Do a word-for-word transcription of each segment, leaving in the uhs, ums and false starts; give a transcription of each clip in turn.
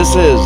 This is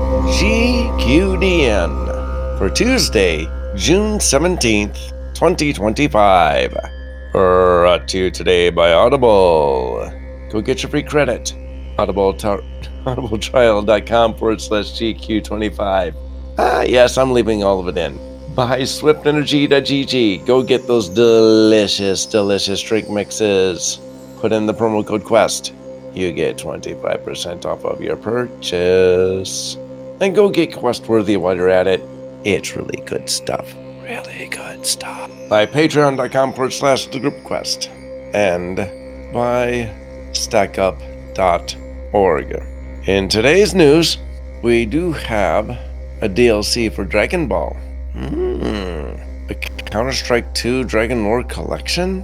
G Q D N for Tuesday, June seventeenth, twenty twenty-five. Brought to you today by Audible. Go get your free credit. Audible tar- audibletrial.com forward slash GQ25. Ah, yes, I'm leaving all of it in. Buy swift energy dot g g. Go get those delicious, delicious drink mixes. Put in the promo code QUEST. You get twenty-five percent off of your purchase. And go get Quest-worthy while you're at it. It's really good stuff. Really good stuff. By patreon.com forward slash the group quest. And by stackup dot org. In today's news, we do have a D L C for Dragon Ball. Hmm. A Counter-Strike two Dragon Lore collection?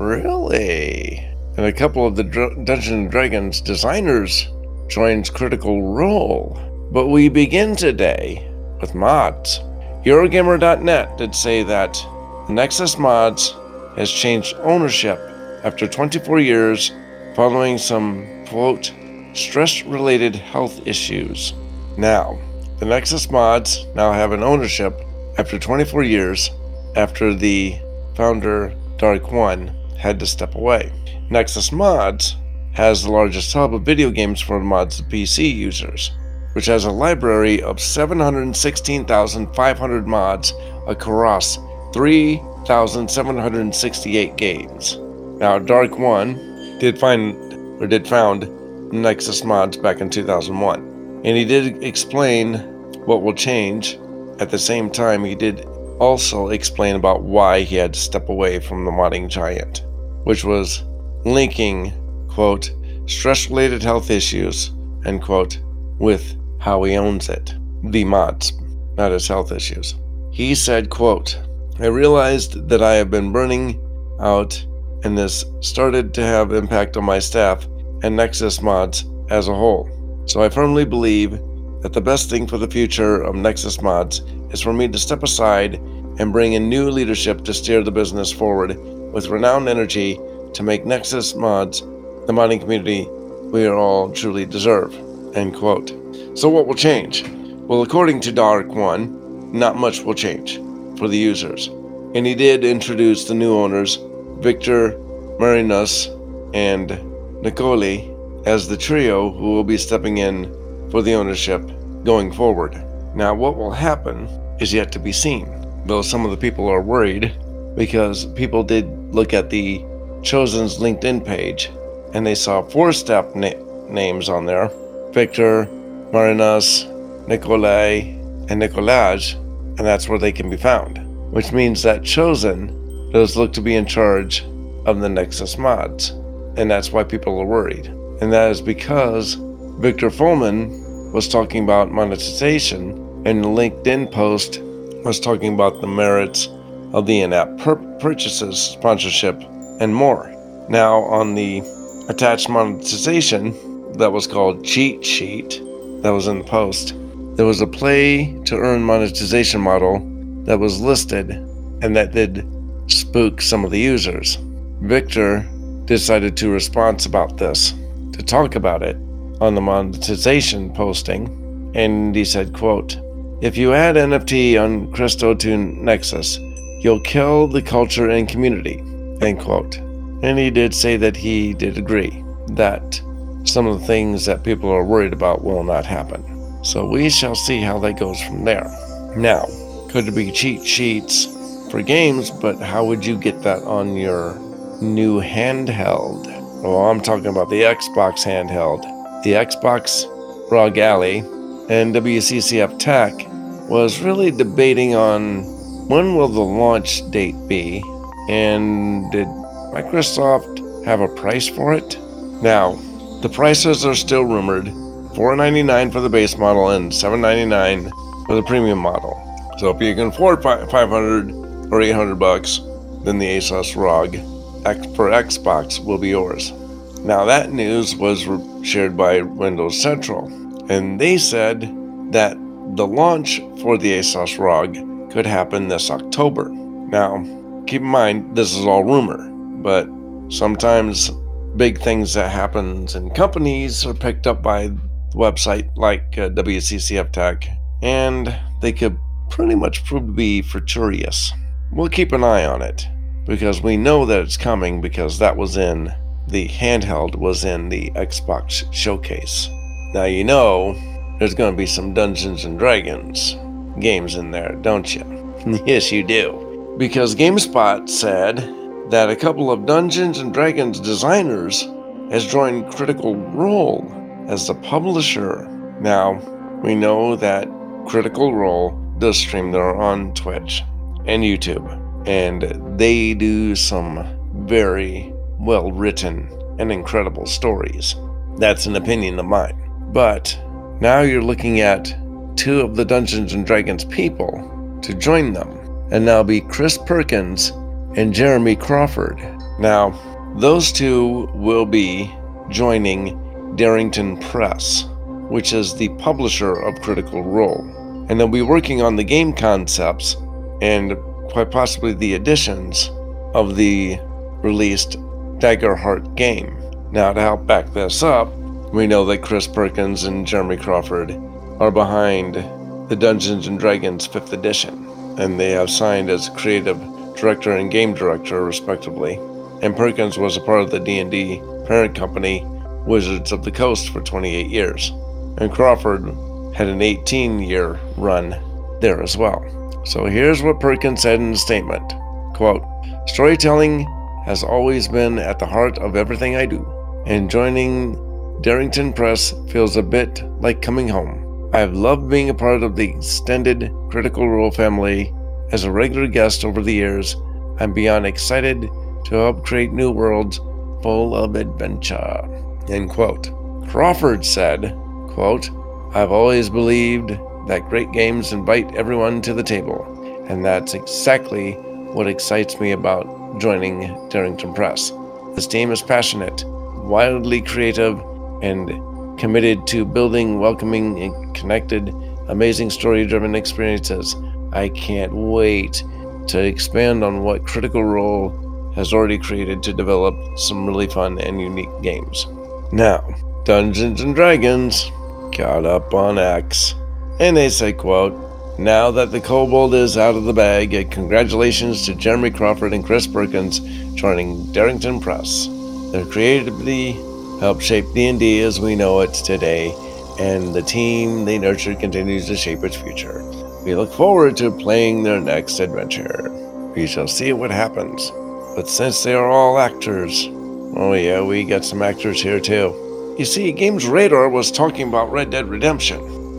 Really? And a couple of the Dr- Dungeons and Dragons designers joins Critical Role. But we begin today with mods. Eurogamer dot net did say that Nexus Mods has changed ownership after twenty-four years following some, quote, stress-related health issues. Now, the Nexus Mods now have an ownership after twenty-four years after the founder, Dark One, had to step away. Nexus Mods has the largest hub of video games for mods to P C users, which has a library of seven hundred sixteen thousand five hundred mods across three thousand seven hundred sixty-eight games. Now, Dark One did find or did found Nexus Mods back in two thousand one, and he did explain what will change. At the same time, he did also explain about why he had to step away from the modding giant, which was linking, quote, stress-related health issues, end quote, with how he owns it. The mods, not his health issues. He said, quote, I realized that I have been burning out and this started to have impact on my staff and Nexus Mods as a whole. So I firmly believe that the best thing for the future of Nexus Mods is for me to step aside and bring in new leadership to steer the business forward with renowned energy to make Nexus Mods the modding community we all truly deserve, end quote. So what will change? Well, according to Dark One, not much will change for the users. And he did introduce the new owners, Victor, Marinus, and Nicole, as the trio who will be stepping in for the ownership going forward. Now, what will happen is yet to be seen, though some of the people are worried because people did look at the Chosen's LinkedIn page and they saw four step na- names on there: Victor, Marinus, Nikolai, and Nicolaj, and that's where they can be found, which means that Chosen does look to be in charge of the Nexus Mods, and that's why people are worried. And that is because Victor Fulman was talking about monetization, and the LinkedIn post was talking about the merits of the in-app pur- purchases, sponsorship, and more. Now, on the attached monetization that was called Cheat Sheet, that was in the post, there was a play to earn monetization model that was listed, and that did spook some of the users. Victor decided to respond about this, to talk about it on the monetization posting, and he said, quote, if you add N F T on Christo to Nexus, you'll kill the culture and community, end quote. And he did say that he did agree that some of the things that people are worried about will not happen. So we shall see how that goes from there. Now, could it be cheat sheets for games, but how would you get that on your new handheld? Well, I'm talking about the Xbox handheld. The Xbox R O G Ally and W C C F Tech was really debating on when will the launch date be, and did Microsoft have a price for it? Now, the prices are still rumored: four ninety-nine for the base model and seven ninety-nine for the premium model. So if you can afford five hundred or eight hundred bucks, then the Asus R O G for Xbox will be yours. Now, that news was shared by Windows Central, and they said that the launch for the Asus R O G could happen this October. Now, keep in mind, this is all rumor, but sometimes big things that happens in companies are picked up by website like uh, W C C F Tech, and they could pretty much prove to be futurious. We'll keep an eye on it, because we know that it's coming, because that was in the handheld, was in the Xbox showcase. Now you know there's going to be some Dungeons and Dragons games in there, don't you? Yes, you do. Because GameSpot said that a couple of Dungeons and Dragons designers has joined Critical Role as the publisher. Now, we know that Critical Role does stream there on Twitch and YouTube, and they do some very well-written and incredible stories. That's an opinion of mine. But now you're looking at two of the Dungeons and Dragons people to join them, and now be Chris Perkins and Jeremy Crawford. Now, those two will be joining Darrington Press, which is the publisher of Critical Role, and they'll be working on the game concepts and quite possibly the additions of the released Daggerheart game. Now, to help back this up, we know that Chris Perkins and Jeremy Crawford are behind the Dungeons and Dragons fifth edition, and they have signed as creative director and game director, respectively. And Perkins was a part of the D and D parent company, Wizards of the Coast, for twenty-eight years. And Crawford had an eighteen-year run there as well. So here's what Perkins said in a statement. Quote, "Storytelling has always been at the heart of everything I do, and joining Darrington Press feels a bit like coming home. I've loved being a part of the extended Critical Role family. As a regular guest over the years, I'm beyond excited to help create new worlds full of adventure." End quote. Crawford said, quote, "I've always believed that great games invite everyone to the table, and that's exactly what excites me about joining Darrington Press. This team is passionate, wildly creative, and committed to building welcoming and connected, amazing story-driven experiences. I can't wait to expand on what Critical Role has already created to develop some really fun and unique games." Now, Dungeons and Dragons got up on X, and they say, quote, "Now that the kobold is out of the bag, congratulations to Jeremy Crawford and Chris Perkins joining Darrington Press. Their creativity helped shape D and D as we know it today, and the team they nurtured continues to shape its future. We look forward to playing their next adventure. We shall see what happens. But since they are all actors, oh yeah, we got some actors here too." You see, Games Radar was talking about Red Dead Redemption,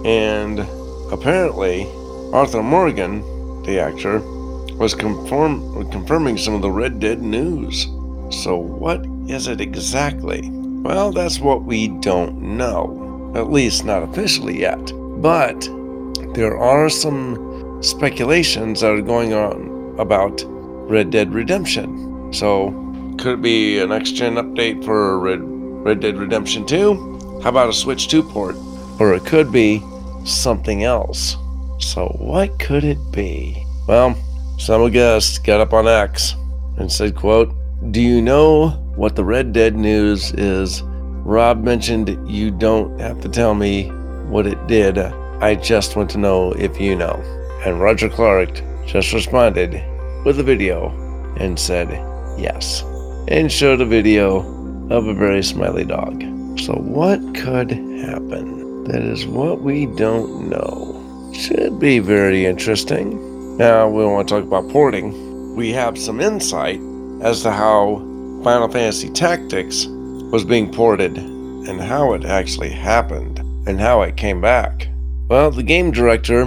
and apparently Arthur Morgan, the actor, was confirm- confirming some of the Red Dead news. So what is it exactly? Well, that's what we don't know, at least not officially yet. But there are some speculations that are going on about Red Dead Redemption. So, could it be a next-gen update for Red, Red Dead Redemption two? How about a Switch two port? Or it could be something else. So what could it be? Well, some guests got up on X and said, quote, "Do you know what the Red Dead news is? Rob mentioned you don't have to tell me what it did. I just want to know if you know." And Roger Clark just responded with a video and said yes, and showed a video of a very smiley dog. So what could happen? That is what we don't know. Should be very interesting. Now we want to talk about porting. We have some insight as to how Final Fantasy Tactics was being ported and how it actually happened and how it came back. Well, the game director,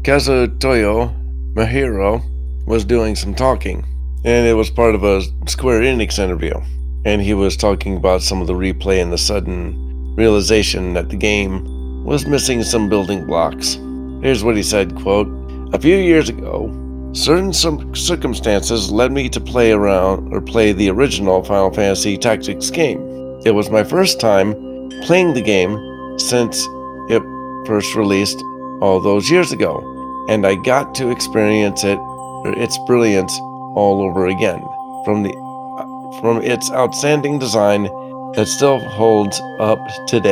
Kazutoyo Mahiro, was doing some talking, and it was part of a Square Enix interview, and he was talking about some of the replay and the sudden realization that the game was missing some building blocks. Here's what he said, quote, "A few years ago, certain circumstances led me to play around or play the original Final Fantasy Tactics game. It was my first time playing the game since it first released all those years ago, and I got to experience it, or its brilliance, all over again. From the from its outstanding design that still holds up today,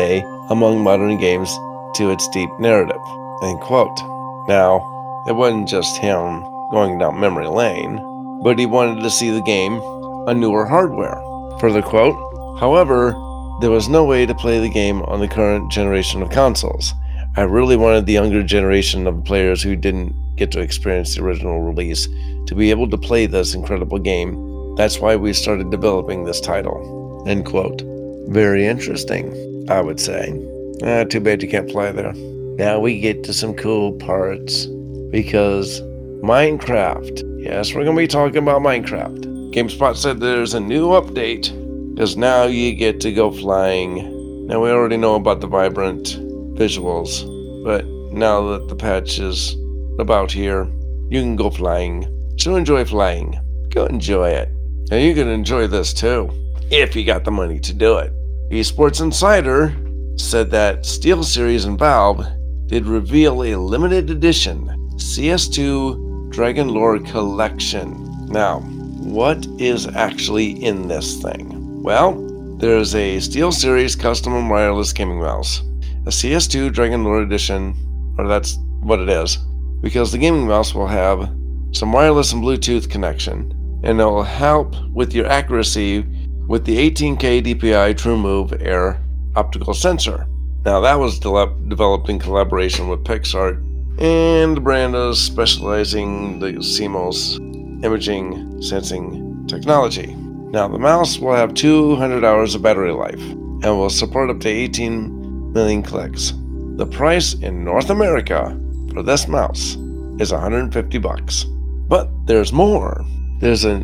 among modern games to its deep narrative. End quote. Now, it wasn't just him going down memory lane, but he wanted to see the game on newer hardware. Further quote, however, there was no way to play the game on the current generation of consoles. I really wanted the younger generation of players who didn't get to experience the original release to be able to play this incredible game. That's why we started developing this title. End quote. Very interesting, I would say. Ah, too bad you can't fly there. Now we get to some cool parts, because Minecraft. Yes, we're going to be talking about Minecraft. GameSpot said there's a new update, because now you get to go flying. Now we already know about the vibrant visuals, but now that the patch is about here, you can go flying. So enjoy flying. Go enjoy it. And you can enjoy this too, if you got the money to do it. Esports Insider said that SteelSeries and Valve did reveal a limited edition C S two Dragon Lore Collection. Now, what is actually in this thing? Well, there's a SteelSeries custom and wireless gaming mouse, a C S two Dragon Lore Edition, or that's what it is, because the gaming mouse will have some wireless and Bluetooth connection, and it will help with your accuracy with the eighteen K D P I TrueMove Air optical sensor. Now that was de- developed in collaboration with PixArt, and the brand is specializing the C M O S imaging sensing technology. Now the mouse will have two hundred hours of battery life and will support up to eighteen million clicks. The price in North America for this mouse is one hundred fifty bucks. But there's more. There's a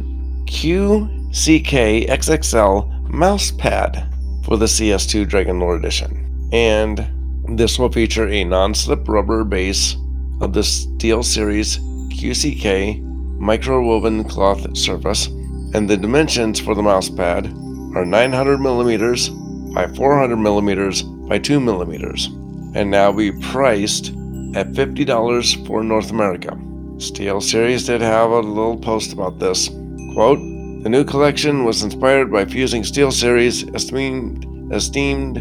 Q C K X X L mouse pad for the C S two Dragon Lore Edition. And this will feature a non-slip rubber base of the SteelSeries Q C K micro-woven cloth surface, and the dimensions for the mouse pad are nine hundred millimeters by four hundred millimeters by two millimeters, and now be priced at fifty dollars for North America. SteelSeries did have a little post about this. Quote, the new collection was inspired by fusing SteelSeries' esteemed, esteemed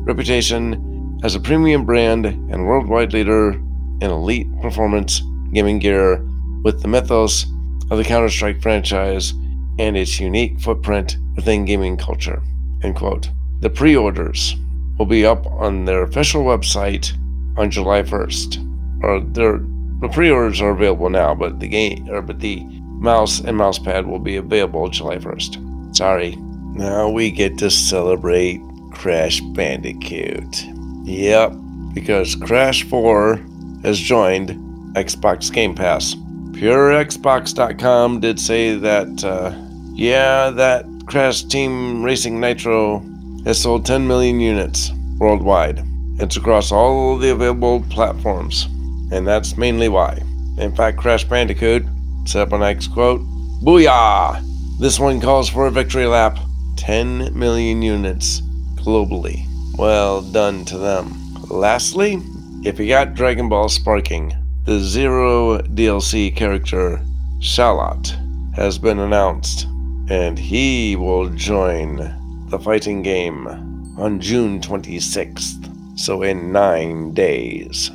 reputation as a premium brand and worldwide leader in elite performance gaming gear with the mythos of the Counter-Strike franchise and its unique footprint within gaming culture. End quote. The pre-orders will be up on their official website on July first. Or their the pre-orders are available now, but the game or but the mouse and mouse pad will be available July first. Sorry. Now we get to celebrate Crash Bandicoot. Yep, because Crash four has joined Xbox Game Pass. Pure Xbox dot com did say that, uh, yeah, that Crash Team Racing Nitro has sold ten million units worldwide. It's across all the available platforms, and that's mainly why. In fact, Crash Bandicoot said up on X, quote, booyah! This one calls for a victory lap. ten million units globally. Well done to them. Lastly, if you got Dragon Ball Sparking, the Zero D L C character Shallot has been announced, and he will join the fighting game on June twenty-sixth. So in nine days.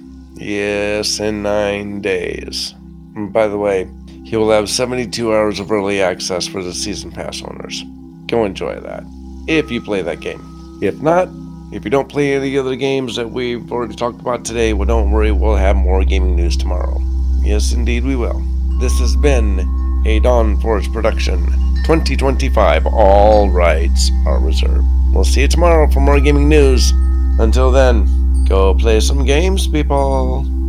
Yes, in nine days. And by the way, he will have seventy-two hours of early access for the Season Pass owners. Go enjoy that, if you play that game. If not, if you don't play any other games that we've already talked about today, well, don't worry, we'll have more gaming news tomorrow. Yes, indeed we will. This has been a Dawn Forge production. twenty twenty-five, all rights are reserved. We'll see you tomorrow for more gaming news. Until then, go play some games, people.